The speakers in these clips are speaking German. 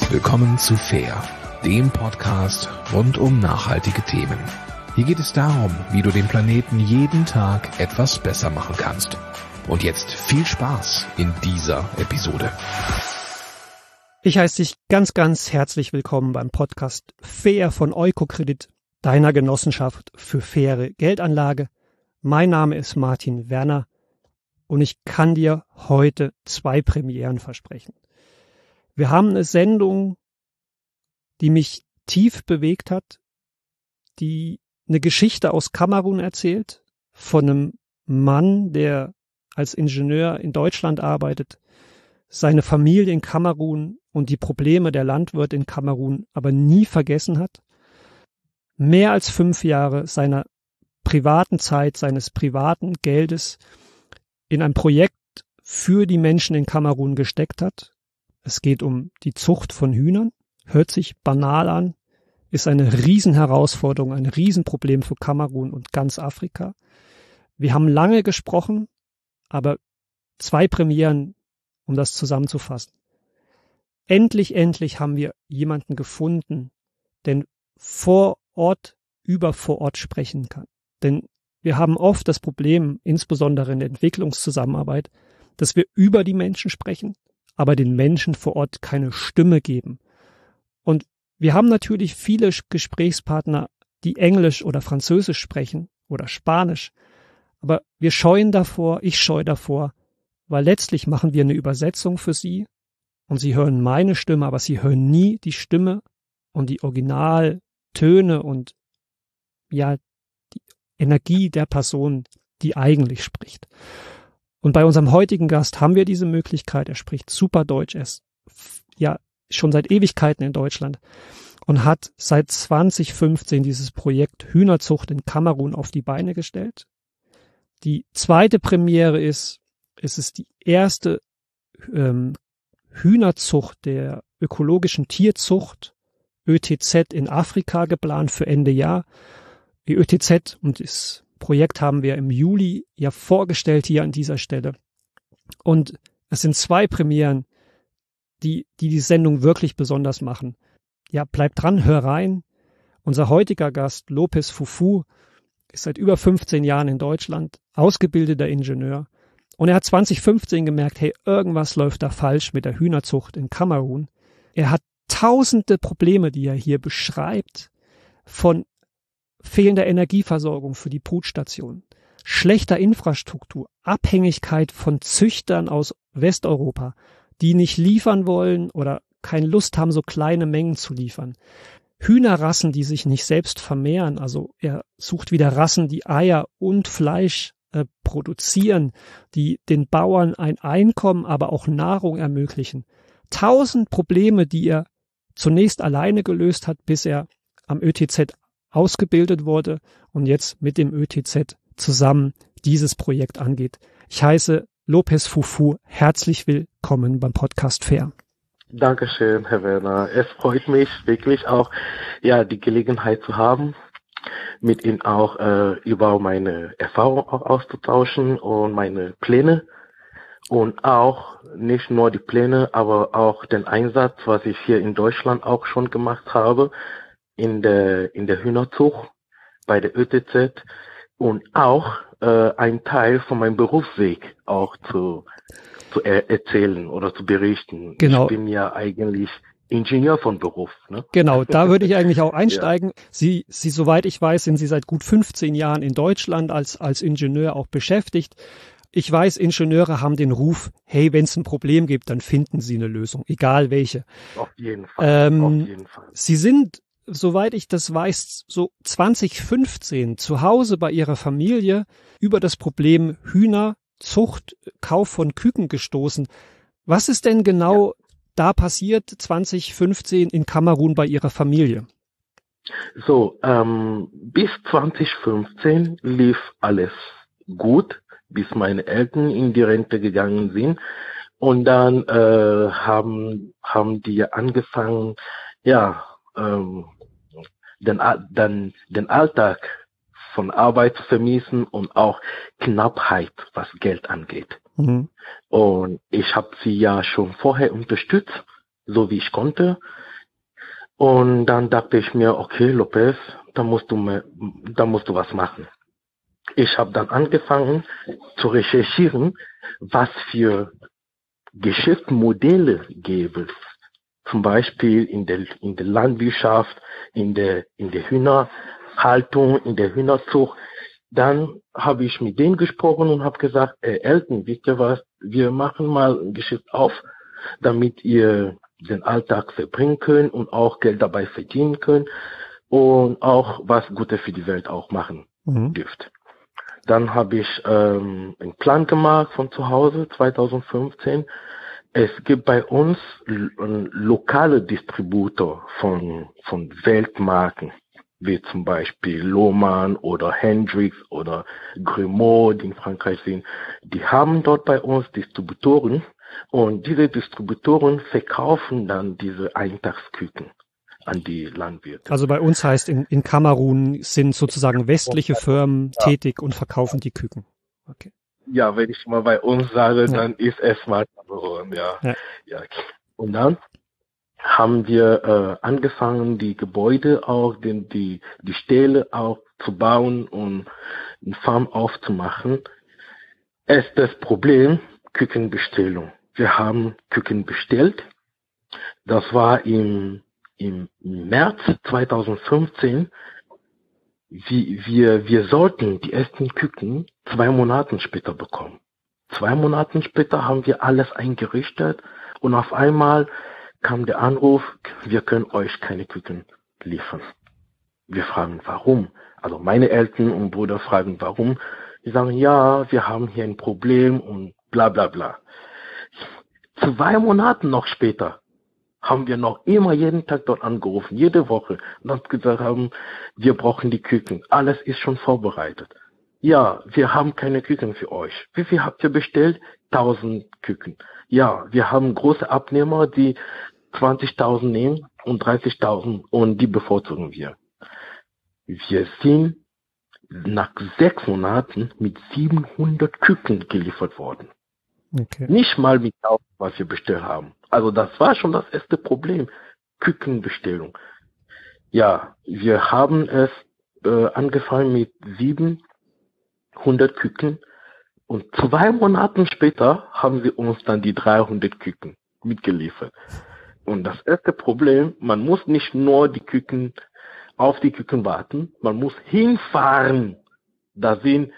Willkommen zu Fair, dem Podcast rund um nachhaltige Themen. Hier geht es darum, wie du den Planeten jeden Tag etwas besser machen kannst. Und jetzt viel Spaß in dieser Episode. Ich heiße dich ganz, ganz herzlich willkommen beim Podcast Fair von Eukokredit, deiner Genossenschaft für faire Geldanlage. Mein Name ist Martin Werner und ich kann dir heute 2 Premieren versprechen. Wir haben eine Sendung, die mich tief bewegt hat, die eine Geschichte aus Kamerun erzählt, von einem Mann, der als Ingenieur in Deutschland arbeitet, seine Familie in Kamerun und die Probleme der Landwirte in Kamerun aber nie vergessen hat, mehr als 5 Jahre seiner privaten Zeit, seines privaten Geldes in ein Projekt für die Menschen in Kamerun gesteckt hat. Es geht um die Zucht von Hühnern, hört sich banal an, ist eine Riesenherausforderung, ein Riesenproblem für Kamerun und ganz Afrika. Wir haben lange gesprochen, aber 2 Premieren, um das zusammenzufassen. Endlich haben wir jemanden gefunden, der vor Ort über vor Ort sprechen kann. Denn wir haben oft das Problem, insbesondere in der Entwicklungszusammenarbeit, dass wir über die Menschen sprechen, aber den Menschen vor Ort keine Stimme geben. Und wir haben natürlich viele Gesprächspartner, die Englisch oder Französisch sprechen oder Spanisch, aber wir scheuen davor, ich scheue davor, weil letztlich machen wir eine Übersetzung für sie und sie hören meine Stimme, aber sie hören nie die Stimme und die Originaltöne und ja, die Energie der Person, die eigentlich spricht. Und bei unserem heutigen Gast haben wir diese Möglichkeit. Er spricht super Deutsch, er ist ja schon seit Ewigkeiten in Deutschland und hat seit 2015 dieses Projekt Hühnerzucht in Kamerun auf die Beine gestellt. Die zweite Premiere ist, es ist die erste Hühnerzucht der ökologischen Tierzucht, ÖTZ in Afrika, geplant für Ende Jahr. Die ÖTZ und das Projekt haben wir im Juli ja vorgestellt hier an dieser Stelle. Und es sind 2 Premieren, die Sendung wirklich besonders machen. Ja, bleib dran, hör rein. Unser heutiger Gast, Lopez Fufu, ist seit über 15 Jahren in Deutschland, ausgebildeter Ingenieur. Und er hat 2015 gemerkt, hey, irgendwas läuft da falsch mit der Hühnerzucht in Kamerun. Er hat tausende Probleme, die er hier beschreibt, von fehlender Energieversorgung für die Brutstation, schlechter Infrastruktur, Abhängigkeit von Züchtern aus Westeuropa, die nicht liefern wollen oder keine Lust haben, so kleine Mengen zu liefern. Hühnerrassen, die sich nicht selbst vermehren, also er sucht wieder Rassen, die Eier und Fleisch produzieren, die den Bauern ein Einkommen, aber auch Nahrung ermöglichen. 1000 Probleme, die er zunächst alleine gelöst hat, bis er am ÖTZ ausgebildet wurde und jetzt mit dem ÖTZ zusammen dieses Projekt angeht. Ich heiße Lopez Fufu herzlich willkommen beim Podcast Fair. Dankeschön, Herr Werner. Es freut mich wirklich auch, ja, die Gelegenheit zu haben, mit Ihnen auch über meine Erfahrung auch auszutauschen und meine Pläne und auch nicht nur die Pläne, aber auch den Einsatz, was ich hier in Deutschland auch schon gemacht habe, in der Hühnerzucht bei der ÖTZ und auch ein Teil von meinem Berufsweg auch zu erzählen oder zu berichten. Genau. Ich bin ja eigentlich Ingenieur von Beruf. Ne? Genau, da würde ich eigentlich auch einsteigen. Ja. Sie, soweit ich weiß, sind Sie seit gut 15 Jahren in Deutschland als Ingenieur auch beschäftigt. Ich weiß, Ingenieure haben den Ruf, hey, wenn es ein Problem gibt, dann finden sie eine Lösung, egal welche. Auf jeden Fall. Auf jeden Fall. Sie sind, soweit ich das weiß, so 2015 zu Hause bei Ihrer Familie über das Problem Hühnerzucht, Kauf von Küken gestoßen. Was ist denn genau da passiert 2015 in Kamerun bei Ihrer Familie? So, bis 2015 lief alles gut, bis meine Eltern in die Rente gegangen sind. Und dann haben die angefangen, ja, den Alltag von Arbeit zu vermissen und auch Knappheit, was Geld angeht. Mhm. Und ich habe sie ja schon vorher unterstützt, so wie ich konnte. Und dann dachte ich mir, okay, Lopez, da musst du was machen. Ich habe dann angefangen zu recherchieren, was für Geschäftsmodelle gäbe es. Zum Beispiel in der Landwirtschaft, in der Hühnerhaltung, in der Hühnerzucht. Dann habe ich mit denen gesprochen und habe gesagt, Eltern, wisst ihr was, wir machen mal ein Geschäft auf, damit ihr den Alltag verbringen könnt und auch Geld dabei verdienen könnt und auch was Gutes für die Welt auch machen dürft. Dann habe ich einen Plan gemacht von zu Hause 2015. Es gibt bei uns lokale Distributor von Weltmarken, wie zum Beispiel Lohmann oder Hendrix oder Grimaud, die in Frankreich sind. Die haben dort bei uns Distributoren und diese Distributoren verkaufen dann diese Eintagsküken an die Landwirte. Also bei uns heißt in Kamerun sind sozusagen westliche Firmen tätig und verkaufen die Küken. Okay. Ja, wenn ich mal bei uns sage, dann ist es mal Kamerun, ja. Und dann haben wir angefangen, die Gebäude auch, die Ställe auch zu bauen und eine Farm aufzumachen. Es ist das Problem, Kükenbestellung. Wir haben Küken bestellt. Das war im März 2015. Wir sollten die ersten Küken 2 Monate später bekommen. 2 Monate später haben wir alles eingerichtet und auf einmal kam der Anruf, wir können euch keine Küken liefern. Wir fragen, warum? Also meine Eltern und Brüder fragen, warum? Die sagen, ja, wir haben hier ein Problem und bla bla bla. 2 Monate noch später haben wir noch immer jeden Tag dort angerufen, jede Woche, und haben gesagt haben, wir brauchen die Küken, alles ist schon vorbereitet. Ja, wir haben keine Küken für euch. Wie viel habt ihr bestellt? 1000 Küken. Ja, wir haben große Abnehmer, die 20.000 nehmen und 30.000 und die bevorzugen wir. Wir sind nach 6 Monaten mit 700 Küken geliefert worden. Okay. Nicht mal mit 1000, was wir bestellt haben. Also das war schon das erste Problem. Kükenbestellung. Ja, wir haben es angefangen mit 700 Küken und 2 Monaten später haben sie uns dann die 300 Küken mitgeliefert. Und das erste Problem, man muss nicht nur auf die Küken warten, man muss hinfahren. Das sind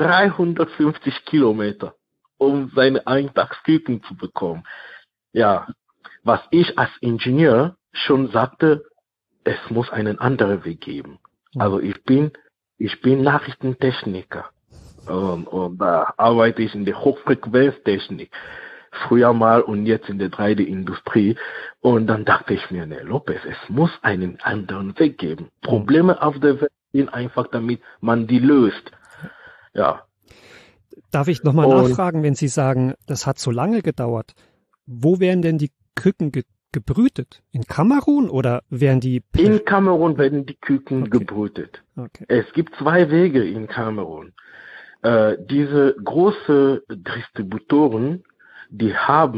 350 Kilometer, um seine Eintagsküken zu bekommen. Ja, was ich als Ingenieur schon sagte, es muss einen anderen Weg geben. Also ich bin Nachrichtentechniker und da arbeite ich in der Hochfrequenztechnik. Früher mal und jetzt in der 3D-Industrie. Und dann dachte ich mir, ne, Lopez, es muss einen anderen Weg geben. Probleme auf der Welt sind einfach, damit man die löst. Ja. Darf ich nochmal nachfragen, wenn Sie sagen, das hat so lange gedauert, wo werden denn die Küken gebrütet? In Kamerun oder werden die... In Kamerun werden die Küken gebrütet. Okay. Es gibt 2 Wege in Kamerun. Diese großen Distributoren, die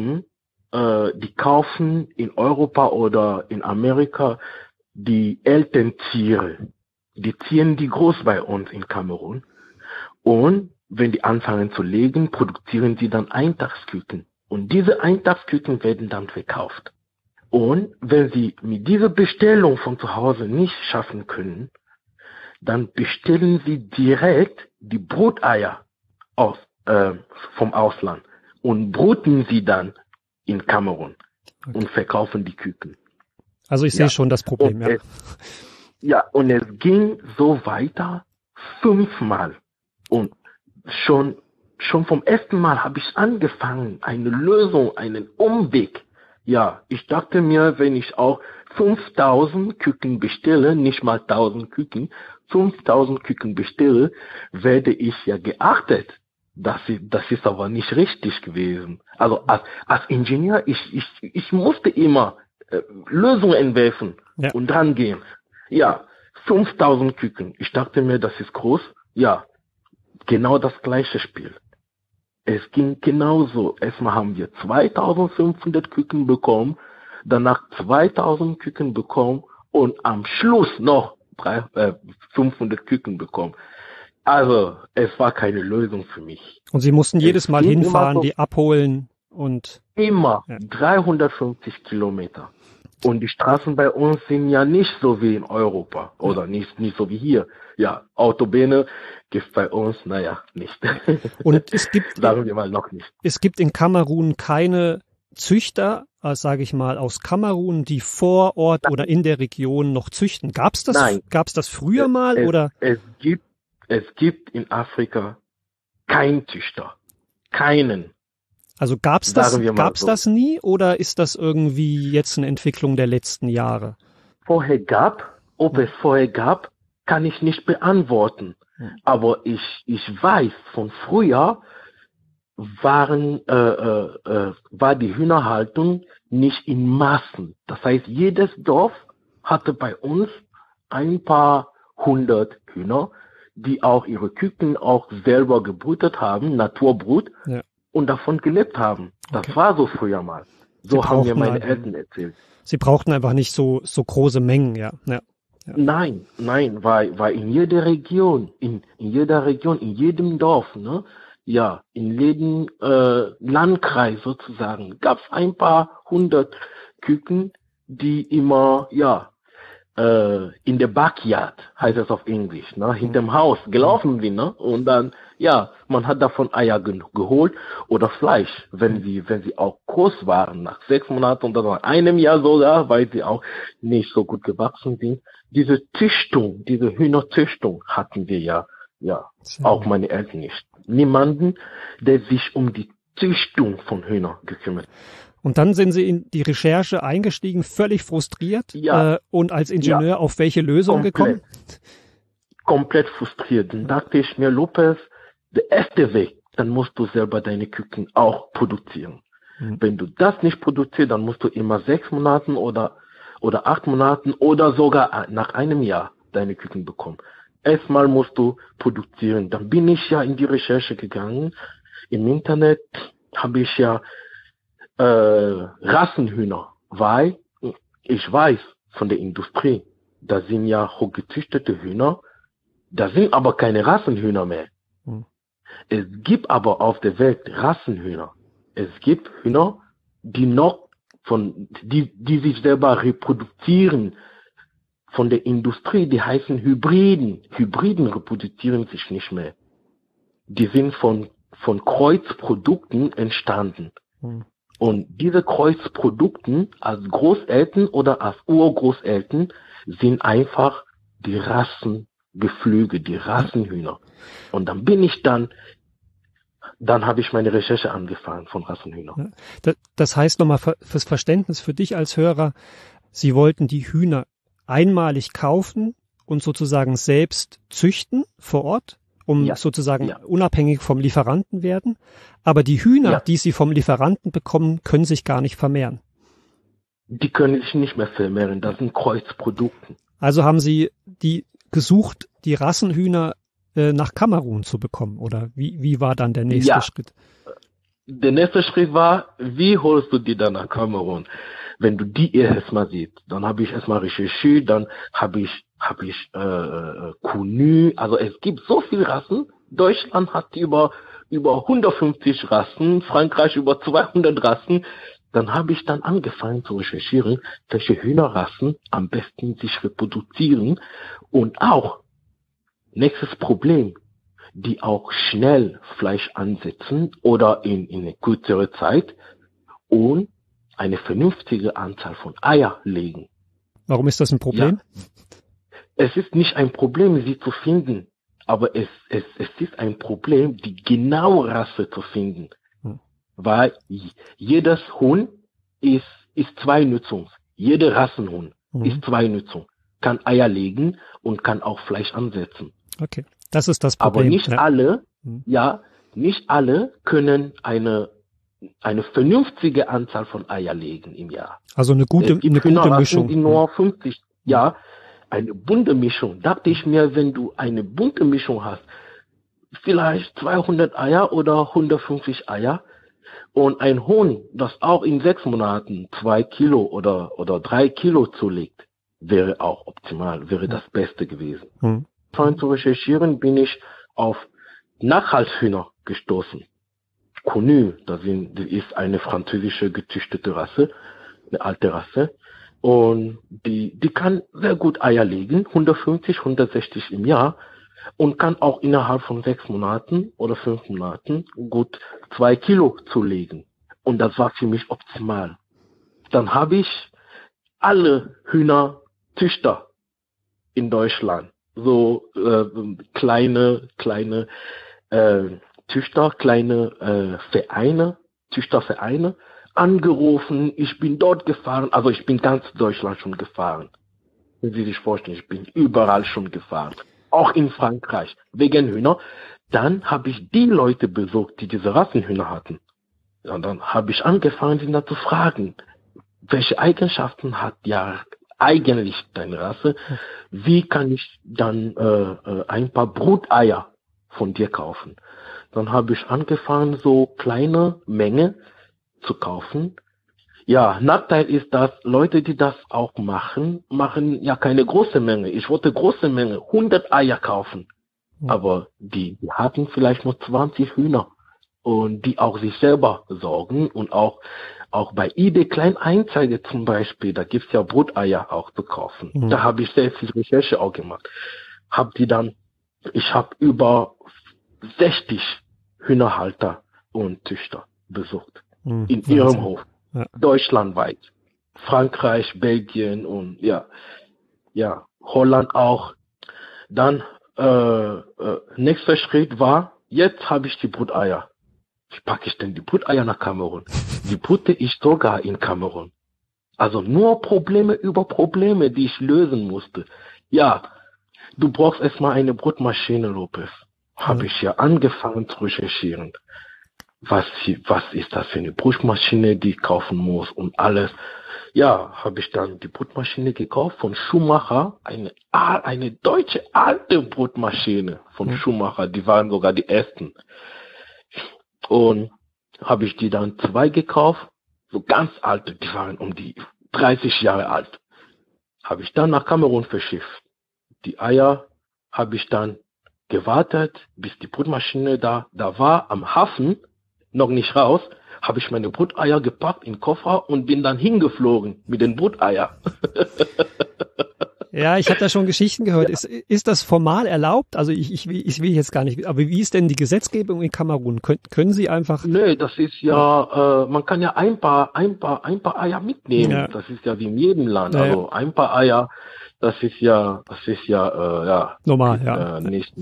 kaufen in Europa oder in Amerika die Elterntiere. Die ziehen die groß bei uns in Kamerun. Und wenn die anfangen zu legen, produzieren sie dann Eintagsküken. Und diese Eintagsküken werden dann verkauft. Und wenn sie mit dieser Bestellung von zu Hause nicht schaffen können, dann bestellen sie direkt die Bruteier vom Ausland und bruten sie dann in Kamerun und verkaufen die Küken. Also ich sehe schon das Problem, Und es ging so weiter 5-mal. Und schon vom ersten Mal habe ich angefangen, eine Lösung, einen Umweg. Ja, ich dachte mir, wenn ich auch 5000 Küken bestelle, nicht mal 1000 Küken, 5000 Küken bestelle, werde ich ja geachtet. Das ist aber nicht richtig gewesen. Also als Ingenieur, ich musste immer Lösungen entwerfen und dran gehen. Ja, 5000 Küken. Ich dachte mir, das ist groß. Ja, genau das gleiche Spiel. Es ging genauso. Erstmal haben wir 2500 Küken bekommen. danach 2000 Küken bekommen und am Schluss noch 500 Küken bekommen. Also, es war keine Lösung für mich. Und Sie mussten jedes Mal hinfahren, die abholen und... Immer 350 Kilometer. Und die Straßen bei uns sind ja nicht so wie in Europa oder nicht so wie hier. Ja, Autobahnen gibt bei uns, nicht. Und es gibt, sagen wir mal, noch nicht. Es gibt in Kamerun keine Züchter, sage ich mal, aus Kamerun, die vor Ort oder in der Region noch züchten. Gab's das? Nein. Gab's das früher mal oder? Es gibt in Afrika keinen Züchter. Keinen. Also gab's das nie oder ist das irgendwie jetzt eine Entwicklung der letzten Jahre? Ob es vorher gab, kann ich nicht beantworten. Aber ich weiß, von früher war die Hühnerhaltung nicht in Massen. Das heißt, jedes Dorf hatte bei uns ein paar 100 Hühner, die auch ihre Küken auch selber gebrütet haben, Naturbrut, und davon gelebt haben. Das war so früher mal. So haben mir meine Eltern erzählt. Sie brauchten einfach nicht so große Mengen, ja. Nein, weil in jeder Region, in jedem Dorf, ne, ja, in jedem Landkreis sozusagen, gab es ein paar 100 Küken, die immer, in der Backyard, heißt es auf Englisch, ne, hinterm Haus gelaufen sind, ne, und dann, man hat davon Eier geholt oder Fleisch, wenn sie auch groß waren, nach 6 Monaten oder nach einem Jahr sogar, weil sie auch nicht so gut gewachsen sind. Diese Hühnerzüchtung hatten wir ja, auch meine Eltern nicht. Niemanden, der sich um die Züchtung von Hühnern gekümmert. Und dann sind Sie in die Recherche eingestiegen, völlig frustriert und als Ingenieur auf welche Lösung gekommen? Komplett frustriert. Dann dachte ich mir, Lopez, der erste Weg, dann musst du selber deine Küken auch produzieren. Wenn du das nicht produzierst, dann musst du immer 6 Monaten oder 8 Monaten oder sogar nach einem Jahr deine Küken bekommen. Erstmal musst du produzieren. Dann bin ich ja in die Recherche gegangen. Im Internet habe ich Rassenhühner, weil ich weiß von der Industrie, da sind ja hochgezüchtete Hühner, da sind aber keine Rassenhühner mehr. Es gibt aber auf der Welt Rassenhühner. Es gibt Hühner, die sich selber reproduzieren von der Industrie, die heißen Hybriden. Hybriden reproduzieren sich nicht mehr. Die sind von Kreuzprodukten entstanden. Und diese Kreuzprodukten als Großeltern oder als Urgroßeltern sind einfach die Rassengeflüge, die Rassenhühner. Und dann habe ich meine Recherche angefangen von Rassenhühnern. Das heißt nochmal fürs Verständnis für dich als Hörer, Sie wollten die Hühner einmalig kaufen und sozusagen selbst züchten vor Ort, um sozusagen unabhängig vom Lieferanten werden. Aber die Hühner, die Sie vom Lieferanten bekommen, können sich gar nicht vermehren. Die können sich nicht mehr vermehren, das sind Kreuzprodukte. Also haben Sie die Rassenhühner nach Kamerun zu bekommen, oder wie war dann der nächste Schritt? Der nächste Schritt war, wie holst du die dann nach Kamerun? Wenn du die erstmal siehst, dann habe ich erstmal recherchiert, dann habe ich Kunu, also es gibt so viele Rassen. Deutschland hat über 150 Rassen, Frankreich über 200 Rassen. Dann habe ich dann angefangen zu recherchieren, welche Hühnerrassen am besten sich reproduzieren und auch, nächstes Problem, die auch schnell Fleisch ansetzen oder in eine kürzere Zeit und eine vernünftige Anzahl von Eier legen. Warum ist das ein Problem? Ja. Es ist nicht ein Problem, sie zu finden, aber es ist ein Problem, die genaue Rasse zu finden. Weil jedes Huhn ist Zweinutzung. Jeder Rassenhuhn ist Zweinutzung. Kann Eier legen und kann auch Fleisch ansetzen. Okay, das ist das Problem. Aber nicht alle können eine vernünftige Anzahl von Eier legen im Jahr. Also eine gute Mischung. Die nur 50, eine bunte Mischung. Dachte ich mir, wenn du eine bunte Mischung hast, vielleicht 200 Eier oder 150 Eier, Und ein Huhn, das auch in 6 Monaten 2 Kilo oder 3 Kilo zulegt, wäre auch optimal, wäre das Beste gewesen. Zu recherchieren bin ich auf Nachhalshühner gestoßen. Connu, das ist eine französische gezüchtete Rasse, eine alte Rasse. Und die kann sehr gut Eier legen, 150, 160 im Jahr. Und kann auch innerhalb von 6 Monaten oder 5 Monaten gut 2 Kilo zulegen. Und das war für mich optimal. Dann habe ich alle Hühnerzüchter in Deutschland, so kleine Züchter, Vereine, Züchtervereine, angerufen. Ich bin dort gefahren, also ich bin ganz Deutschland schon gefahren. Wenn Sie sich vorstellen, ich bin überall schon gefahren. Auch in Frankreich, wegen Hühner. Dann habe ich die Leute besucht, die diese Rassenhühner hatten. Und dann habe ich angefangen, sie da zu fragen, welche Eigenschaften hat ja eigentlich deine Rasse? Wie kann ich dann ein paar Bruteier von dir kaufen? Dann habe ich angefangen, so kleine Menge zu kaufen. Ja, Nachteil ist, dass Leute, die das auch machen ja keine große Menge. Ich wollte große Menge, 100 Eier kaufen. Aber die hatten vielleicht nur 20 Hühner. Und die auch sich selber sorgen und auch bei eBay Kleinanzeige zum Beispiel, da gibt's ja Bruteier auch zu kaufen. Da habe ich sehr viel Recherche auch gemacht. Ich habe über 60 Hühnerhalter und Züchter besucht. In ihrem Hof. Ja. Deutschlandweit. Frankreich, Belgien und Holland auch. Dann nächster Schritt war, jetzt habe ich die Bruteier. Wie packe ich denn die Bruteier nach Kamerun? Die brute ich sogar in Kamerun. Also nur Probleme über Probleme, die ich lösen musste. Ja, du brauchst erstmal eine Brutmaschine, Lopez. Habe ich ja angefangen zu recherchieren. Was ist das für eine Brutmaschine, die ich kaufen muss und alles. Ja, habe ich dann die Brutmaschine gekauft von Schumacher, eine deutsche alte Brutmaschine von Schumacher, die waren sogar die ersten. Und habe ich die dann 2 gekauft, so ganz alte, die waren um die 30 Jahre alt. Habe ich dann nach Kamerun verschifft. Die Eier habe ich dann gewartet, bis die Brutmaschine da war, am Hafen, noch nicht raus, habe ich meine Bruteier gepackt in den Koffer und bin dann hingeflogen mit den Bruteier. Ja, ich habe da schon Geschichten gehört. Ist das formal erlaubt? Also ich will jetzt gar nicht, aber wie ist denn die Gesetzgebung in Kamerun? Können Sie einfach... Nee, das ist ja, man kann ja ein paar Eier mitnehmen. Ja. Das ist ja wie in jedem Land. Ja, also ein paar Eier, das ist ja normal, ja.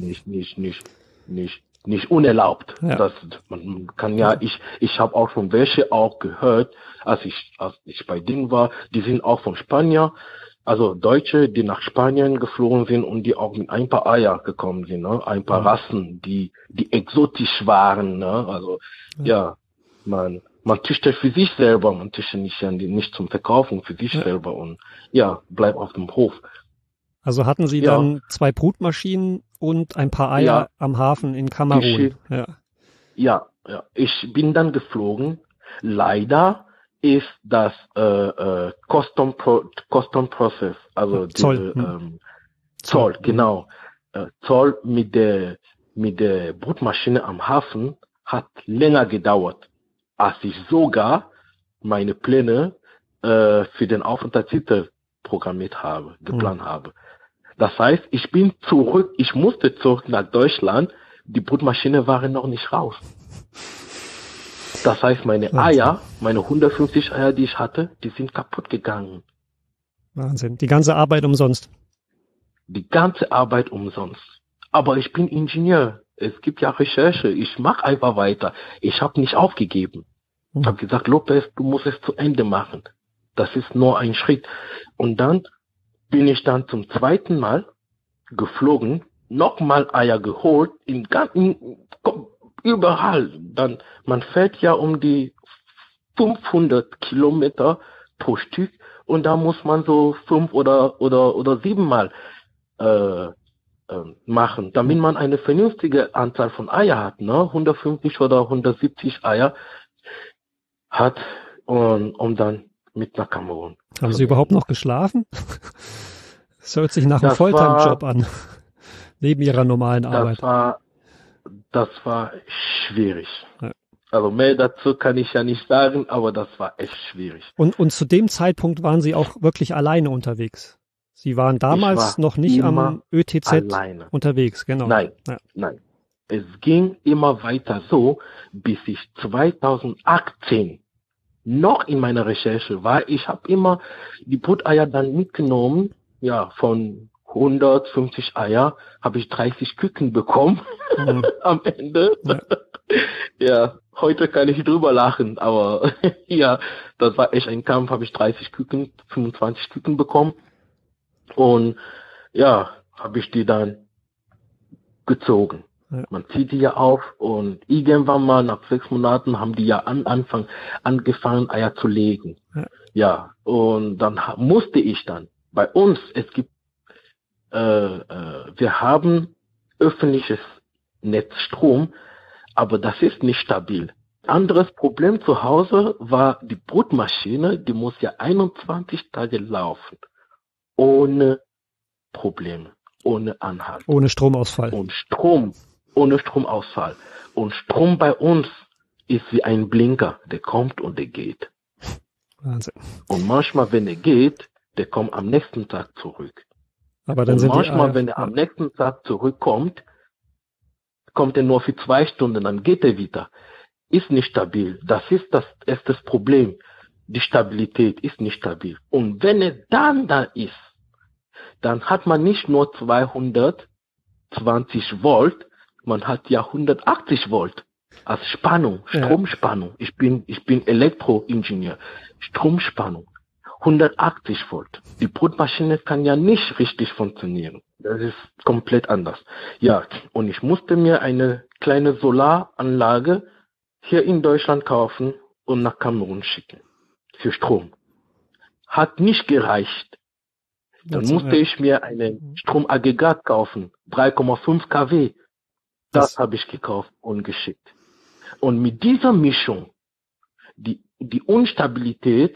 Nicht unerlaubt. Ja. Man kann ja, ich habe auch von welche auch gehört, als ich bei denen war, die sind auch von Spanier, also Deutsche, die nach Spanien geflogen sind und die auch mit ein paar Eier gekommen sind, ne? Ein paar Rassen, die exotisch waren, ne? Also man züchtet für sich selber, man züchtet nicht zum Verkaufen, für sich selber und bleibt auf dem Hof. Also hatten Sie dann 2 Brutmaschinen und ein paar Eier am Hafen in Kamerun. Ja, ich bin dann geflogen. Leider ist das Custom Process, also Zoll. Zoll, genau. Zoll mit der Brutmaschine am Hafen hat länger gedauert, als ich sogar meine Pläne für den Aufenthaltstitel geplant habe. Das heißt, ich musste zurück nach Deutschland, die Brutmaschine waren noch nicht raus. Das heißt, meine Eier, meine 150 Eier, die ich hatte, die sind kaputt gegangen. Wahnsinn. Die ganze Arbeit umsonst. Die ganze Arbeit umsonst. Aber ich bin Ingenieur. Es gibt ja Recherche. Ich mache einfach weiter. Ich habe nicht aufgegeben. Ich habe gesagt, Lopez, du musst es zu Ende machen. Das ist nur ein Schritt. Und dann bin ich dann zum 2. Mal geflogen, nochmal Eier geholt, überall. Dann, man fährt ja um die 500 Kilometer pro Stück und da muss man so 5 oder 7 Mal machen, damit man eine vernünftige Anzahl von Eier hat, ne? 150 oder 170 Eier. hat und um dann mit nach Kamerun. Haben Sie überhaupt noch geschlafen? Das hört sich nach einem Volltime-Job an, neben Ihrer normalen Arbeit. Das war schwierig. Ja. Also mehr dazu kann ich ja nicht sagen, aber das war echt schwierig. Und zu dem Zeitpunkt waren Sie auch wirklich alleine unterwegs? Sie waren damals noch nicht am ÖTZ alleine unterwegs, genau. Nein, ja. Nein. Es ging immer weiter so, bis ich 2018 noch in meiner Recherche war. Ich habe immer die Bruteier dann mitgenommen, ja, von 150 Eier habe ich 30 Küken bekommen am Ende. Ja. Ja, heute kann ich drüber lachen, aber ja, das war echt ein Kampf, habe ich 30 Küken, 25 Küken bekommen und ja, habe ich die dann gezogen. Ja. Man zieht die ja auf und irgendwann mal nach 6 Monaten haben die ja angefangen Eier zu legen. Ja, und dann musste ich dann, bei uns, es gibt wir haben öffentliches Netzstrom, aber das ist nicht stabil. Anderes Problem zu Hause war die Brutmaschine, die muss ja 21 Tage laufen. Ohne Probleme, ohne Anhalt. Ohne Stromausfall. Und ohne Stromausfall. Und Strom bei uns ist wie ein Blinker, der kommt und der geht. Wahnsinn. Und manchmal, wenn er geht, der kommt am nächsten Tag zurück. Aber dann und sind manchmal, wenn er am nächsten Tag zurückkommt, kommt er nur für 2 Stunden, dann geht er wieder. Ist nicht stabil. Das ist das erste Problem. Die Stabilität ist nicht stabil. Und wenn er dann da ist, dann hat man nicht nur 220 Volt, man hat ja 180 Volt als Spannung, Stromspannung. Ich bin Elektroingenieur. Stromspannung. 180 Volt. Die Brutmaschine kann ja nicht richtig funktionieren. Das ist komplett anders. Ja, und ich musste mir eine kleine Solaranlage hier in Deutschland kaufen und nach Kamerun schicken. Für Strom. Hat nicht gereicht. Dann musste ich mir ein Stromaggregat kaufen. 3,5 kW. Das habe ich gekauft und geschickt. Und mit dieser Mischung, die Unstabilität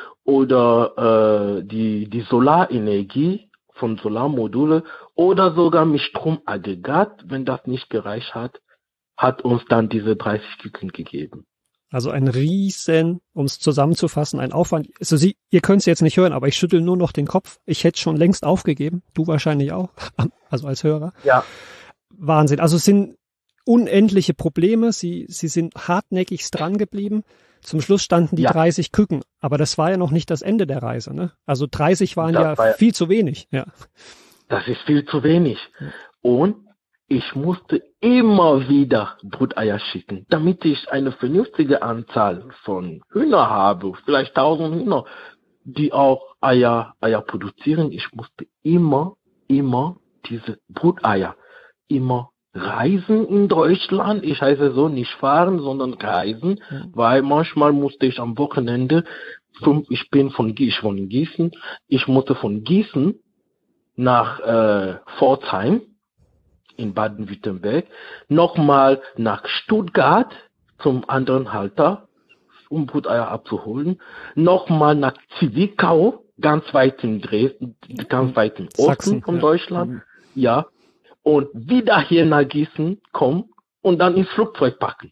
oder die Solarenergie von Solarmodule oder sogar mit Stromaggregat, wenn das nicht gereicht hat uns dann diese 30 Küken gegeben. Also ein riesen, um es zusammenzufassen, ein Aufwand. Also ihr könnt es jetzt nicht hören, aber ich schüttel nur noch den Kopf. Ich hätte schon längst aufgegeben. Du wahrscheinlich auch, also als Hörer. Ja. Wahnsinn. Also es sind unendliche Probleme. Sie sind hartnäckigst dran geblieben. Zum Schluss standen die 30 Küken, aber das war ja noch nicht das Ende der Reise, ne? Also 30 waren ja viel zu wenig, ja. Das ist viel zu wenig. Und ich musste immer wieder Bruteier schicken, damit ich eine vernünftige Anzahl von Hühner habe, vielleicht 1000 Hühner, die auch Eier produzieren. Ich musste immer diese Bruteier reisen in Deutschland. Ich heiße so nicht fahren, sondern reisen, weil manchmal musste ich am Wochenende, ich wohne in Gießen, ich musste von Gießen nach Pforzheim in Baden-Württemberg, nochmal nach Stuttgart zum anderen Halter, um Bruteier abzuholen, nochmal nach Zwickau, ganz weit in Dresden, ganz weit im Osten von Deutschland, ja. Und wieder hier nach Gießen kommen und dann ins Flugzeug packen.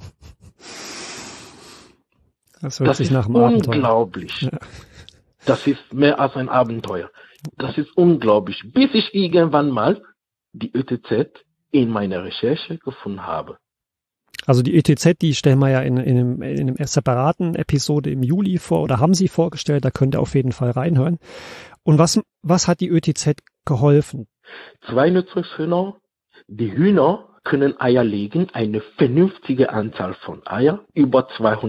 Das hört sich nach einem Abenteuer. Unglaublich. Ja. Das ist mehr als ein Abenteuer. Das ist unglaublich. Bis ich irgendwann mal die ÖTZ in meiner Recherche gefunden habe. Also die ÖTZ, die stellen wir ja in einem separaten Episode im Juli vor oder haben sie vorgestellt, da könnt ihr auf jeden Fall reinhören. Und was hat die ÖTZ geholfen? 2 Nutzungshühner. Die Hühner können Eier legen, eine vernünftige Anzahl von Eier, über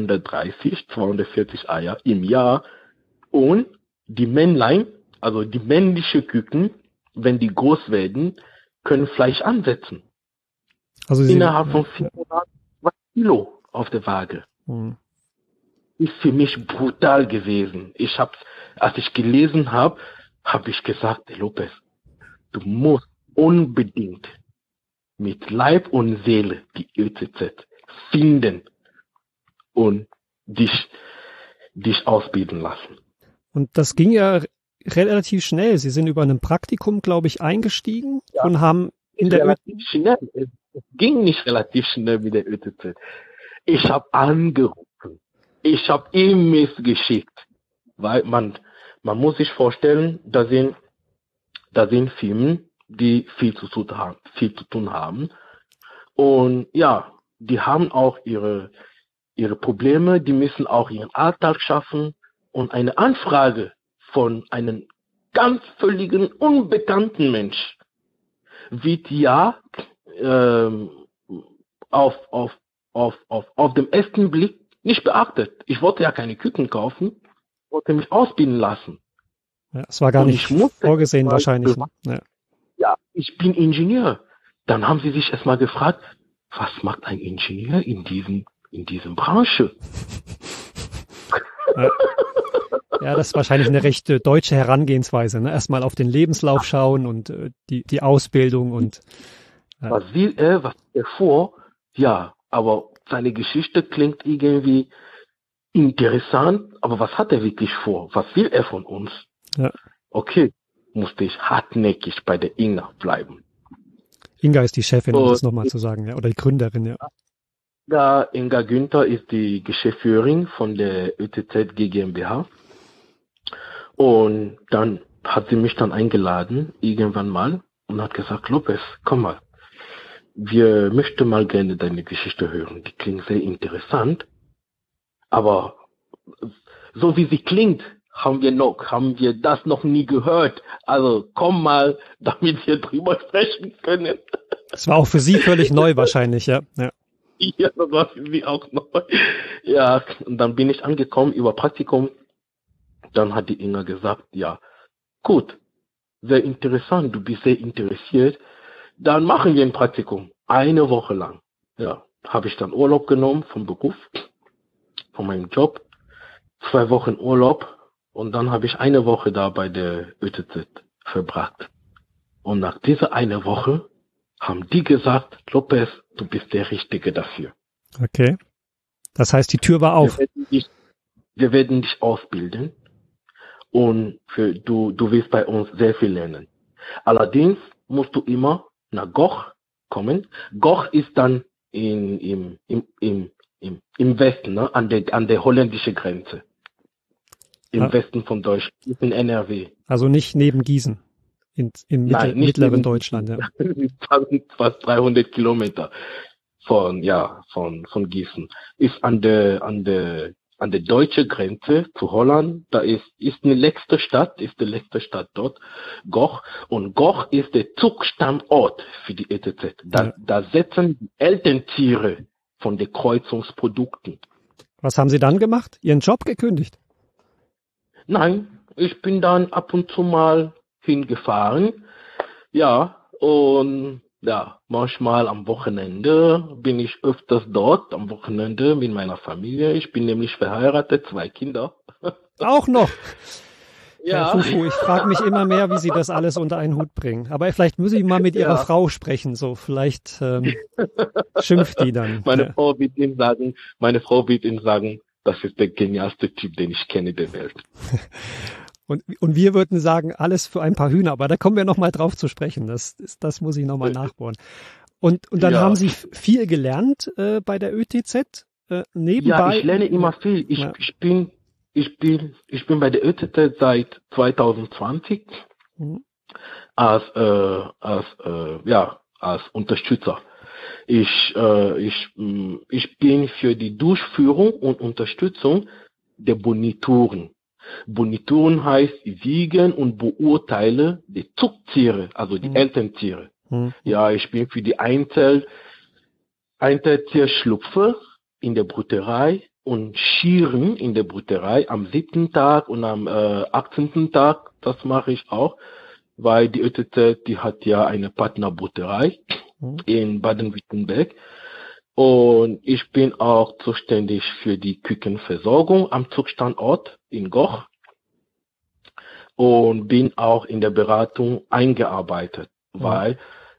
240 Eier im Jahr. Und die Männlein, also die männlichen Küken, wenn die groß werden, können Fleisch ansetzen. Also innerhalb von 4 Monaten 2 Kilo auf der Waage. Ist für mich brutal gewesen. Als ich gelesen habe, habe ich gesagt, Lopez, du musst unbedingt mit Leib und Seele die ÖTZ finden und dich ausbilden lassen. Und das ging ja relativ schnell. Sie sind über ein Praktikum, glaube ich, eingestiegen und haben in der relativ schnell. Es ging nicht relativ schnell mit der ÖTZ. Ich habe angerufen. Ich habe E-Mails geschickt. Weil man muss sich vorstellen, da sind Firmen, die viel zu tun haben. Und ja, die haben auch ihre Probleme, die müssen auch ihren Alltag schaffen. Und eine Anfrage von einem ganz völligen unbekannten Mensch wird ja auf dem ersten Blick nicht beachtet. Ich wollte ja keine Küken kaufen, wollte mich ausbilden lassen. Ja, es war gar nicht vorgesehen wahrscheinlich. Ne? Ja, ich bin Ingenieur. Dann haben sie sich erstmal gefragt, was macht ein Ingenieur in diesem Branche? Ja, das ist wahrscheinlich eine recht deutsche Herangehensweise. Ne? Erstmal auf den Lebenslauf schauen und die Ausbildung und was will er, was hat er vor? Ja, aber seine Geschichte klingt irgendwie interessant, aber was hat er wirklich vor? Was will er von uns? Ja. Okay, musste ich hartnäckig bei der Inga bleiben. Inga ist die Chefin, um das nochmal zu sagen, ja, oder die Gründerin, ja. Ja, Inga Günther ist die Geschäftsführerin von der ÖTZ GmbH. Und dann hat sie mich dann eingeladen, irgendwann mal, und hat gesagt, Lopez, komm mal, wir möchten mal gerne deine Geschichte hören. Die klingt sehr interessant, aber so wie sie klingt, haben wir das noch nie gehört. Also komm mal, damit wir drüber sprechen können. Das war auch für Sie völlig neu wahrscheinlich, ja. Ja, das war für sie auch neu. Ja, und dann bin ich angekommen über Praktikum. Dann hat die Inga gesagt, ja, gut, sehr interessant, du bist sehr interessiert. Dann machen wir ein Praktikum, 1 Woche lang. Ja, habe ich dann Urlaub genommen vom Beruf, von meinem Job, 2 Wochen Urlaub und dann habe ich 1 Woche da bei der ÖTZ verbracht. Und nach dieser 1 Woche haben die gesagt, Lopez, du bist der Richtige dafür. Okay. Das heißt, die Tür war auf. Wir werden dich ausbilden und du wirst bei uns sehr viel lernen. Allerdings musst du immer nach Goch kommen. Goch ist dann im Westen, ne? an der holländischen Grenze. Im Westen von Deutschland, in NRW. Also nicht neben Gießen. Im mittleren Deutschland, ja. Fast 300 Kilometer von Gießen. Ist an der deutschen Grenze zu Holland. Da ist die letzte Stadt dort, Goch. Und Goch ist der Zugstandort für die ETZ. Da setzen die Elterntiere von den Kreuzungsprodukten. Was haben Sie dann gemacht? Ihren Job gekündigt? Nein, ich bin dann ab und zu mal hingefahren. Ja, und ja, manchmal am Wochenende bin ich öfters dort, am Wochenende mit meiner Familie. Ich bin nämlich verheiratet, 2 Kinder. Auch noch? Ja. Herr Fufu, ich frage mich immer mehr, wie Sie das alles unter einen Hut bringen. Aber vielleicht muss ich mal mit Ihrer Frau sprechen, so vielleicht schimpft die dann. Meine Frau wird Ihnen sagen, das ist der genialste Typ, den ich kenne der Welt. Und wir würden sagen, alles für ein paar Hühner, aber da kommen wir nochmal drauf zu sprechen. Das muss ich nochmal nachbohren. Und dann haben Sie viel gelernt bei der ÖTZ nebenbei? Ja, ich lerne immer viel. Ich bin bei der ÖTZ seit 2020 als Unterstützer. Ich bin für die Durchführung und Unterstützung der Bonituren. Bonituren heißt, ich wiegen und beurteile die Zuchttiere, also die Elterntiere. Ja, ich bin für die Einzeltierschlupfe in der Brüterei und Schieren in der Brüterei am 7. Tag und am 18. Tag. Das mache ich auch, weil die ÖTZ, die hat ja eine Partnerbrüterei in Baden-Württemberg. Und ich bin auch zuständig für die Kükenversorgung am Zugstandort in Goch und bin auch in der Beratung eingearbeitet, weil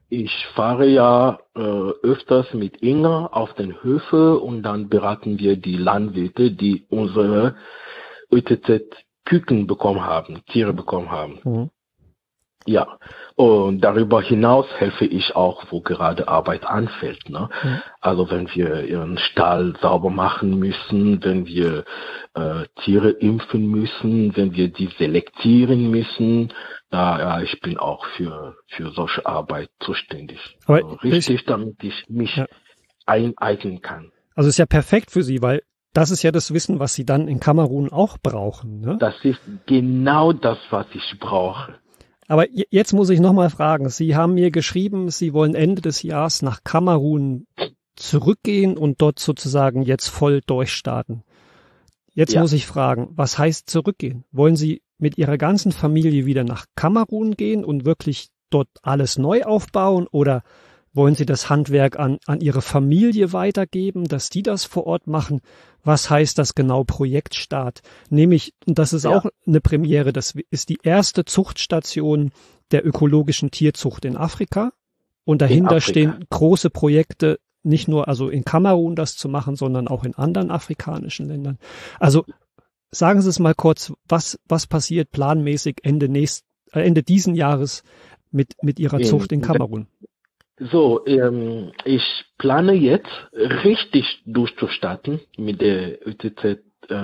Ich fahre ja öfters mit Inga auf den Höfe und dann beraten wir die Landwirte, die unsere ÖTZ-Küken bekommen haben, Tiere bekommen haben. Mhm. Ja, und darüber hinaus helfe ich auch, wo gerade Arbeit anfällt. Ne? Mhm. Also wenn wir ihren Stall sauber machen müssen, wenn wir Tiere impfen müssen, wenn wir die selektieren müssen, ja, ich bin auch für solche Arbeit zuständig. Aber also richtig, damit ich mich eineignen kann. Also ist ja perfekt für Sie, weil das ist ja das Wissen, was Sie dann in Kamerun auch brauchen. Ne? Das ist genau das, was ich brauche. Aber jetzt muss ich nochmal fragen. Sie haben mir geschrieben, Sie wollen Ende des Jahres nach Kamerun zurückgehen und dort sozusagen jetzt voll durchstarten. Jetzt muss ich fragen, was heißt zurückgehen? Wollen Sie mit Ihrer ganzen Familie wieder nach Kamerun gehen und wirklich dort alles neu aufbauen oder wollen Sie das Handwerk an Ihre Familie weitergeben, dass die das vor Ort machen? Was heißt das genau, Projektstart? Nämlich, und das ist auch eine Premiere, das ist die erste Zuchtstation der ökologischen Tierzucht in Afrika. Und dahinter stehen große Projekte, nicht nur also in Kamerun das zu machen, sondern auch in anderen afrikanischen Ländern. Also sagen Sie es mal kurz, was passiert planmäßig Ende diesen Jahres mit Ihrer Zucht in Kamerun? So, ich plane jetzt richtig durchzustarten mit der ÖTZ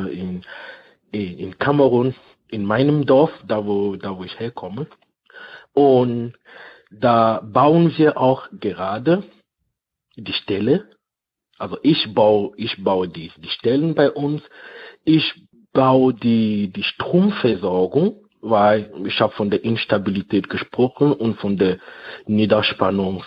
in Kamerun, in meinem Dorf, da wo ich herkomme. Und da bauen wir auch gerade die Ställe. Also ich baue die Stellen bei uns. Ich baue die Stromversorgung, weil ich habe von der Instabilität gesprochen und von der Niederspannungslage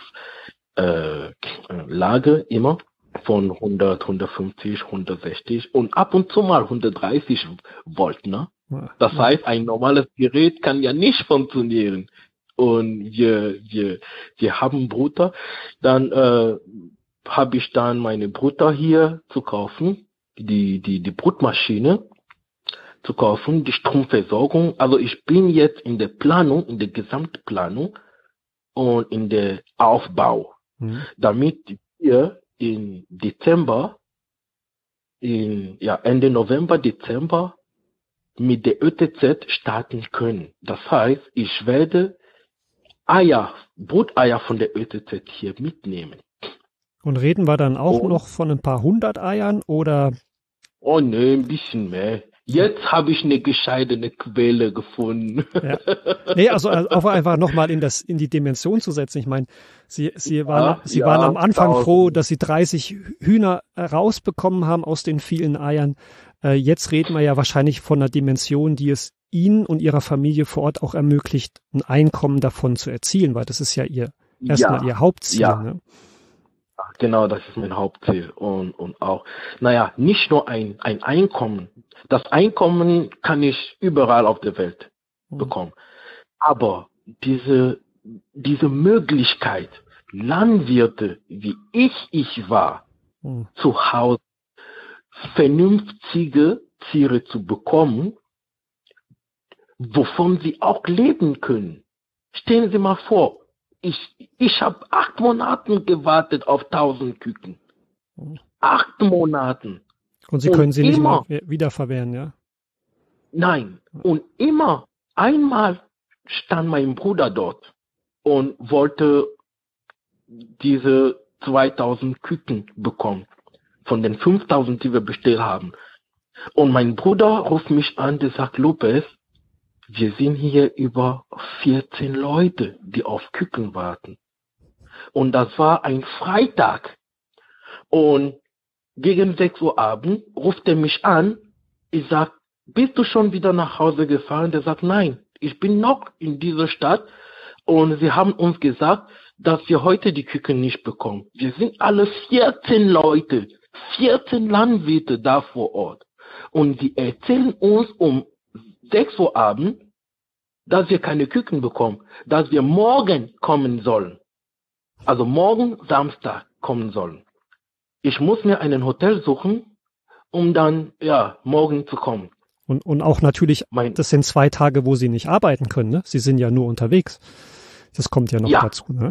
immer von 100, 150, 160 und ab und zu mal 130 Volt. Ne? Das heißt, ein normales Gerät kann ja nicht funktionieren. Und wir haben Bruder, dann habe ich dann meine Bruder hier zu kaufen, die Brutmaschine zu kaufen, die Stromversorgung. Also ich bin jetzt in der Planung, in der Gesamtplanung und in der Aufbau, damit wir in Dezember, Ende November, Dezember mit der ÖTZ starten können. Das heißt, ich werde Bruteier von der ÖTZ hier mitnehmen. Und reden wir dann auch noch von ein paar 100 Eiern oder? Oh ne, ein bisschen mehr. Jetzt habe ich eine gescheiterte Quelle gefunden. Ja. Nee, also einfach nochmal in die Dimension zu setzen. Ich meine, Sie waren am Anfang froh, dass Sie 30 Hühner rausbekommen haben aus den vielen Eiern. Jetzt reden wir ja wahrscheinlich von einer Dimension, die es Ihnen und Ihrer Familie vor Ort auch ermöglicht, ein Einkommen davon zu erzielen, weil das ist ja erstmal Ihr Hauptziel. Ja. Ne? Genau, das ist mein Hauptziel und auch, nicht nur ein Einkommen. Das Einkommen kann ich überall auf der Welt bekommen. Aber diese Möglichkeit, Landwirte, wie ich war, zu Hause vernünftige Tiere zu bekommen, wovon sie auch leben können. Stellen Sie mal vor, ich habe 8 Monate gewartet auf 1000 Küken. 8 Monaten. Und Sie können sie nicht mal wiederverwehren, ja? Nein. Und immer einmal stand mein Bruder dort und wollte diese 2000 Küken bekommen. Von den 5000, die wir bestellt haben. Und mein Bruder ruft mich an, der sagt, Lopez, wir sind hier über 14 Leute, die auf Küken warten. Und das war ein Freitag. Und gegen 6 Uhr abends ruft er mich an. Ich sag, bist du schon wieder nach Hause gefahren? Der sagt, nein, ich bin noch in dieser Stadt. Und sie haben uns gesagt, dass wir heute die Küken nicht bekommen. Wir sind alle 14 Leute, 14 Landwirte da vor Ort. Und die erzählen uns um 6 Uhr abends, dass wir keine Küken bekommen, dass wir morgen kommen sollen. Also morgen Samstag kommen sollen. Ich muss mir ein Hotel suchen, um dann, morgen zu kommen. Und auch natürlich, das sind 2 Tage, wo Sie nicht arbeiten können, ne? Sie sind ja nur unterwegs. Das kommt ja noch dazu, ne?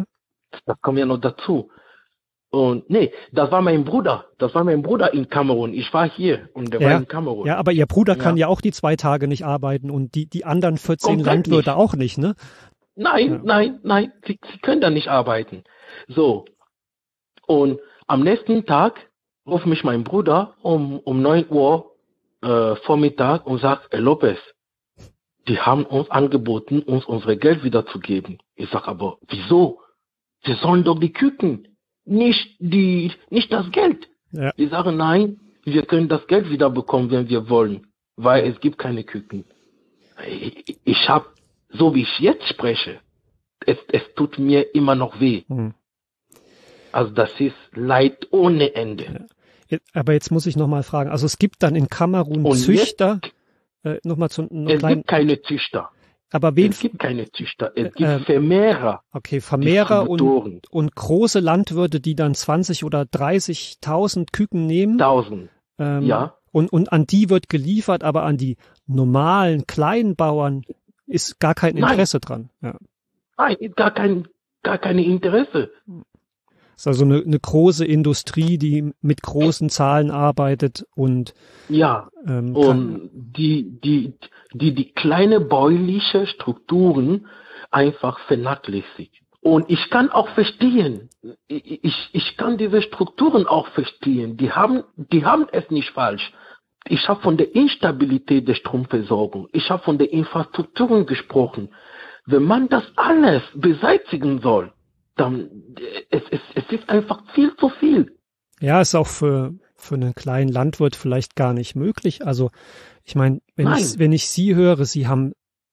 Das kommt ja noch dazu. Und nee, das war mein Bruder. Das war mein Bruder in Kamerun. Ich war hier und der war in Kamerun. Ja, aber Ihr Bruder kann ja auch die 2 Tage nicht arbeiten und die anderen 14 Komplett Landwirte nicht. auch nicht, ne? Nein, sie können da nicht arbeiten. So. Und am nächsten Tag ruft mich mein Bruder um 9 Uhr Vormittag und sagt, Herr Lopez, die haben uns angeboten, uns unsere Geld wiederzugeben. Ich sag aber, wieso? Wir sollen doch die Küken, nicht das Geld. Ja. Die sagen, nein, wir können das Geld wieder bekommen, wenn wir wollen, weil es gibt keine Küken. Ich habe, so wie ich jetzt spreche, es tut mir immer noch weh. Also das ist Leid ohne Ende. Ja. Aber jetzt muss ich nochmal fragen, also es gibt dann in Kamerun Züchter, es gibt keine Züchter. Aber es gibt keine Züchter, es gibt Vermehrer. Okay, Vermehrer und große Landwirte, die dann 20 oder 30.000 Küken nehmen. 1000, ja. Und an die wird geliefert, aber an die normalen kleinen Bauern ist gar kein Interesse dran. Ja. Nein, gar keine Interesse. Das ist also eine große Industrie, die mit großen Zahlen arbeitet und und die kleine bäuerliche Strukturen einfach vernachlässigt. Und ich kann auch verstehen, ich kann diese Strukturen auch verstehen. Die haben es nicht falsch. Ich habe von der Instabilität der Stromversorgung, ich habe von der Infrastrukturen gesprochen. Wenn man das alles beseitigen soll, dann es ist einfach viel zu viel. Ja, ist auch für einen kleinen Landwirt vielleicht gar nicht möglich. Also ich meine, wenn ich Sie höre, Sie haben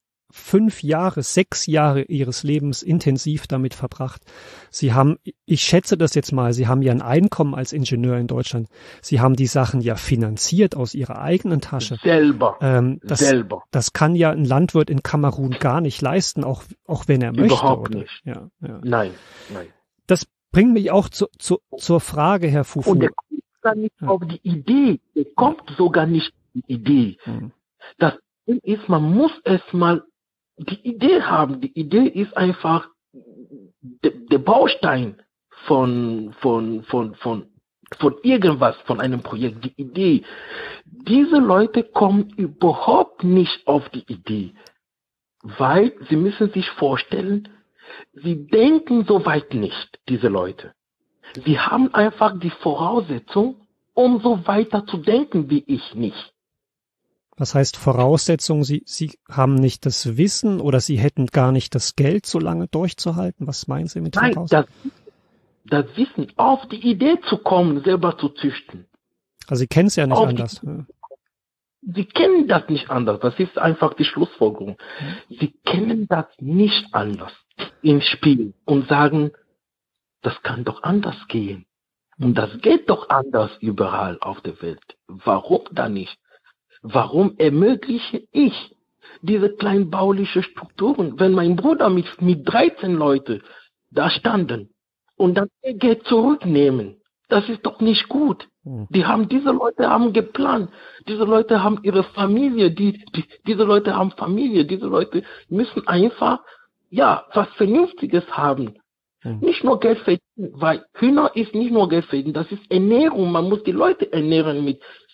6 Jahre Ihres Lebens intensiv damit verbracht. Sie haben, ich schätze das jetzt mal, Sie haben ja ein Einkommen als Ingenieur in Deutschland. Sie haben die Sachen ja finanziert aus Ihrer eigenen Tasche. Selber. Das kann ja ein Landwirt in Kamerun gar nicht leisten, auch wenn er möchte. Überhaupt oder? nicht. Ja. Nein. Das bringt mich auch zur Frage, Herr Fufu. Und der kommt sogar nicht auf die Idee. Der kommt sogar nicht auf die Idee. Das ist, man muss erstmal die Idee haben. Die Idee ist einfach der Baustein von irgendwas, von einem Projekt. Die Idee. Diese Leute kommen überhaupt nicht auf die Idee, weil sie müssen sich vorstellen, sie denken so weit nicht, diese Leute. Sie haben einfach die Voraussetzung, um so weiter zu denken wie ich nicht. Was heißt Voraussetzung? Sie haben nicht das Wissen oder Sie hätten gar nicht das Geld, so lange durchzuhalten? Was meinen Sie mit Voraussetzung? Das Wissen, auf die Idee zu kommen, selber zu züchten. Also Sie kennen es ja nicht anders. Sie kennen das nicht anders. Das ist einfach die Schlussfolgerung. Sie kennen das nicht anders im Spiel und sagen, das kann doch anders gehen. Und das geht doch anders überall auf der Welt. Warum dann nicht? Warum ermögliche ich diese kleinbauliche Strukturen, wenn mein Bruder mit 13 Leuten da standen und dann ihr Geld zurücknehmen? Das ist doch nicht gut. Diese Leute haben geplant. Diese Leute haben ihre Familie. Diese Leute haben Familie. Diese Leute müssen einfach, was Vernünftiges haben. Nicht nur Geld verdienen, weil Hühner ist nicht nur Geld verdienen, das ist Ernährung. Man muss die Leute ernähren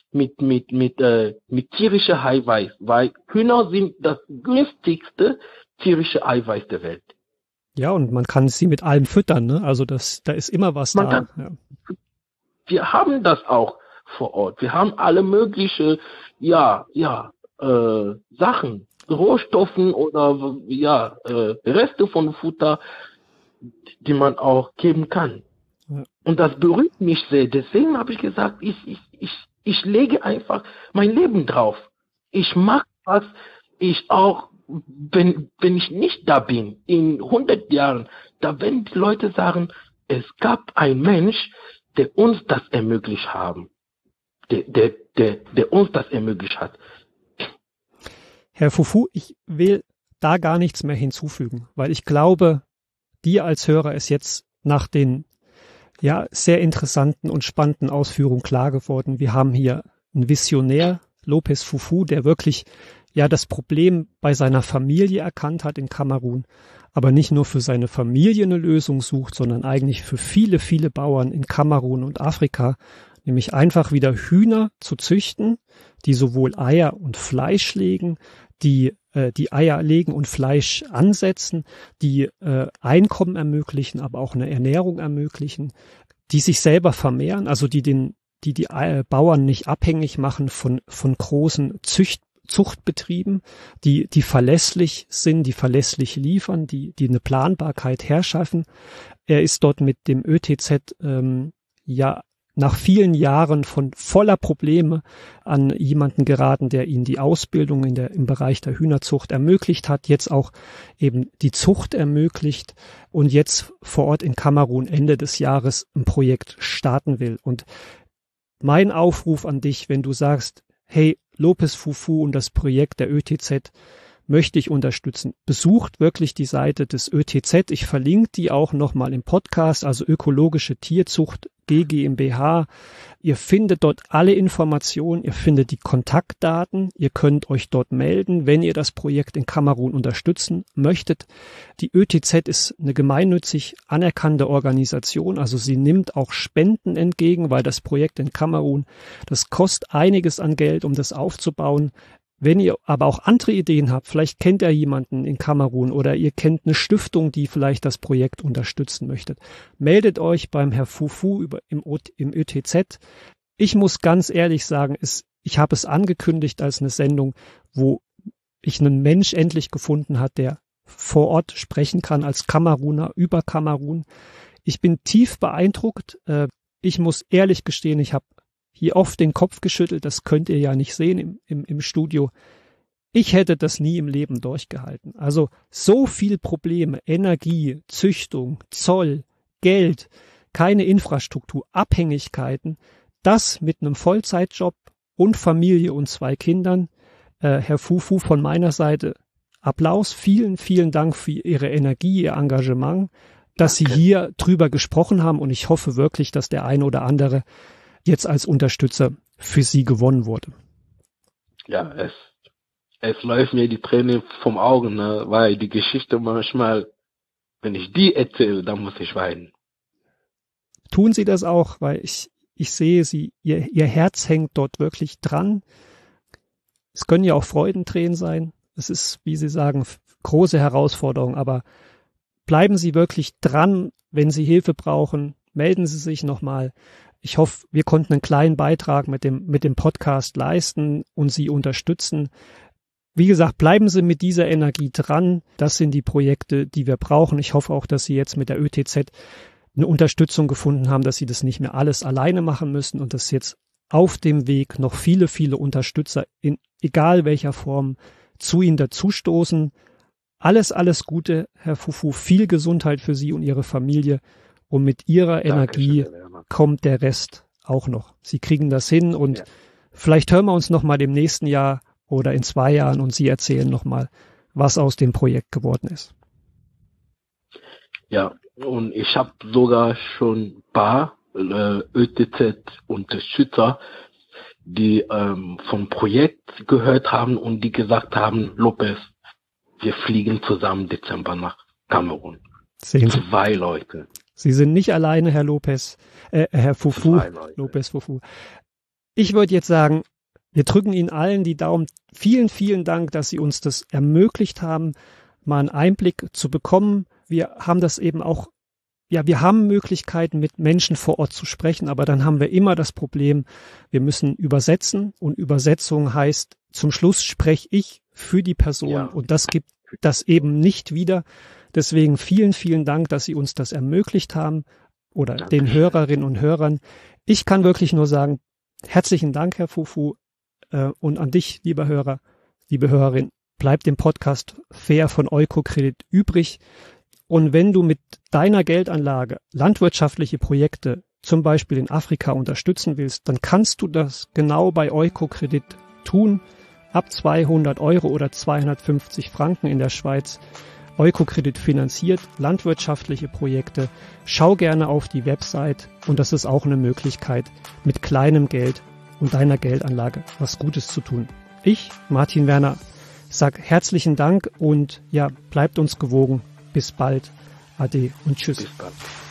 mit tierischer Eiweiß, weil Hühner sind das günstigste tierische Eiweiß der Welt. Ja, und man kann sie mit allem füttern, ne? Also da ist immer was da. Wir haben das auch vor Ort. Wir haben alle mögliche, Sachen, Rohstoffen oder Reste von Futter, die man auch geben kann. Ja. Und das berührt mich sehr. Deswegen habe ich gesagt, ich lege einfach mein Leben drauf. Ich mache was ich auch, wenn ich nicht da bin, in 100 Jahren, da werden die Leute sagen, es gab einen Mensch, der uns das ermöglicht haben. Der uns das ermöglicht hat. Herr Fufu, ich will da gar nichts mehr hinzufügen, weil ich glaube, dir als Hörer ist jetzt nach den sehr interessanten und spannenden Ausführungen klar geworden. Wir haben hier einen Visionär, Lopez Fufu, der wirklich das Problem bei seiner Familie erkannt hat in Kamerun, aber nicht nur für seine Familie eine Lösung sucht, sondern eigentlich für viele, viele Bauern in Kamerun und Afrika, nämlich einfach wieder Hühner zu züchten, die sowohl Eier und Fleisch legen, die Eier legen und Fleisch ansetzen, die Einkommen ermöglichen, aber auch eine Ernährung ermöglichen, die sich selber vermehren, also die Bauern nicht abhängig machen von großen Zuchtbetrieben, die verlässlich sind, die verlässlich liefern, die eine Planbarkeit herschaffen. Er ist dort mit dem ÖTZ nach vielen Jahren von voller Probleme an jemanden geraten, der ihnen die Ausbildung im Bereich der Hühnerzucht ermöglicht hat, jetzt auch eben die Zucht ermöglicht und jetzt vor Ort in Kamerun Ende des Jahres ein Projekt starten will. Und mein Aufruf an dich, wenn du sagst, hey, Lopez Fufu und das Projekt der ÖTZ möchte ich unterstützen. Besucht wirklich die Seite des ÖTZ. Ich verlinke die auch nochmal im Podcast, also Ökologische Tierzucht GmbH. Ihr findet dort alle Informationen, ihr findet die Kontaktdaten, ihr könnt euch dort melden, wenn ihr das Projekt in Kamerun unterstützen möchtet. Die ÖTZ ist eine gemeinnützig anerkannte Organisation, also sie nimmt auch Spenden entgegen, weil das Projekt in Kamerun, das kostet einiges an Geld, um das aufzubauen. Wenn ihr aber auch andere Ideen habt, vielleicht kennt ihr jemanden in Kamerun oder ihr kennt eine Stiftung, die vielleicht das Projekt unterstützen möchtet, meldet euch beim Herr Fufu im ÖTZ. Ich muss ganz ehrlich sagen, ich habe es angekündigt als eine Sendung, wo ich einen Mensch endlich gefunden hat, der vor Ort sprechen kann als Kameruner über Kamerun. Ich bin tief beeindruckt. Ich muss ehrlich gestehen, ich habe hier oft den Kopf geschüttelt, das könnt ihr ja nicht sehen im Studio. Ich hätte das nie im Leben durchgehalten. Also so viel Probleme, Energie, Züchtung, Zoll, Geld, keine Infrastruktur, Abhängigkeiten, das mit einem Vollzeitjob und Familie und 2 Kindern. Herr Fufu, von meiner Seite Applaus, vielen, vielen Dank für Ihre Energie, Ihr Engagement, dass Sie hier drüber gesprochen haben und ich hoffe wirklich, dass der eine oder andere jetzt als Unterstützer für Sie gewonnen wurde. Ja, es läuft mir die Tränen vom Augen, ne? Weil die Geschichte manchmal, wenn ich die erzähle, dann muss ich weinen. Tun Sie das auch, weil ich sehe Sie, Ihr Herz hängt dort wirklich dran. Es können ja auch Freudentränen sein. Es ist, wie Sie sagen, große Herausforderung, aber bleiben Sie wirklich dran, wenn Sie Hilfe brauchen, melden Sie sich nochmal. Ich hoffe, wir konnten einen kleinen Beitrag mit dem Podcast leisten und Sie unterstützen. Wie gesagt, bleiben Sie mit dieser Energie dran. Das sind die Projekte, die wir brauchen. Ich hoffe auch, dass Sie jetzt mit der ÖTZ eine Unterstützung gefunden haben, dass Sie das nicht mehr alles alleine machen müssen und dass jetzt auf dem Weg noch viele, viele Unterstützer in egal welcher Form zu Ihnen dazustoßen. Alles Gute, Herr Fufu. Viel Gesundheit für Sie und Ihre Familie. Und mit Ihrer Energie kommt der Rest auch noch. Sie kriegen das hin und vielleicht hören wir uns noch mal im nächsten Jahr oder in 2 Jahren und Sie erzählen noch mal, was aus dem Projekt geworden ist. Ja, und ich habe sogar schon ein paar ÖTZ-Unterstützer, die vom Projekt gehört haben und die gesagt haben, Lopez, wir fliegen zusammen Dezember nach Kamerun. Sehen Sie. 2 Leute. Sie sind nicht alleine, Herr Fufu, Lopez Fufu. Ich würde jetzt sagen, wir drücken Ihnen allen die Daumen. Vielen, vielen Dank, dass Sie uns das ermöglicht haben, mal einen Einblick zu bekommen. Wir haben das eben auch, wir haben Möglichkeiten, mit Menschen vor Ort zu sprechen, aber dann haben wir immer das Problem, wir müssen übersetzen und Übersetzung heißt, zum Schluss spreche ich für die Person und das gibt das eben nicht wieder. Deswegen vielen, vielen Dank, dass Sie uns das ermöglicht haben oder den Hörerinnen und Hörern. Ich kann wirklich nur sagen, herzlichen Dank, Herr Fufu, und an dich, lieber Hörer, liebe Hörerin, bleibt dem Podcast Fair von Eukokredit übrig. Und wenn du mit deiner Geldanlage landwirtschaftliche Projekte, zum Beispiel in Afrika, unterstützen willst, dann kannst du das genau bei Eukokredit tun, ab 200 € oder 250 Franken in der Schweiz. Eukokredit finanziert landwirtschaftliche Projekte. Schau gerne auf die Website und das ist auch eine Möglichkeit, mit kleinem Geld und deiner Geldanlage was Gutes zu tun. Ich, Martin Werner, Sag herzlichen Dank und ja, bleibt uns gewogen. Bis bald. Ade und tschüss. Bis bald.